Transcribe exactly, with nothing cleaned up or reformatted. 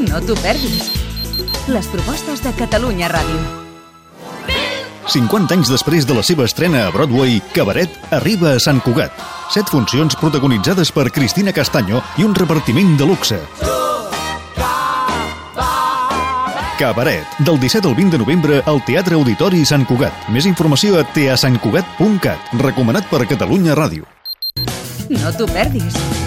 No t'ho perdis. Les propostes de Catalunya Ràdio. cinquanta anys després de la seva estrena a Broadway, Cabaret arriba a Sant Cugat. Set funcions protagonitzades per Cristina Castaño i un repartiment de luxe. Cabaret, del disset al vint de novembre al Teatre Auditori Sant Cugat. Més informació a teasantcugat punt cat. Recomanat per Catalunya Ràdio. No t'ho perdis.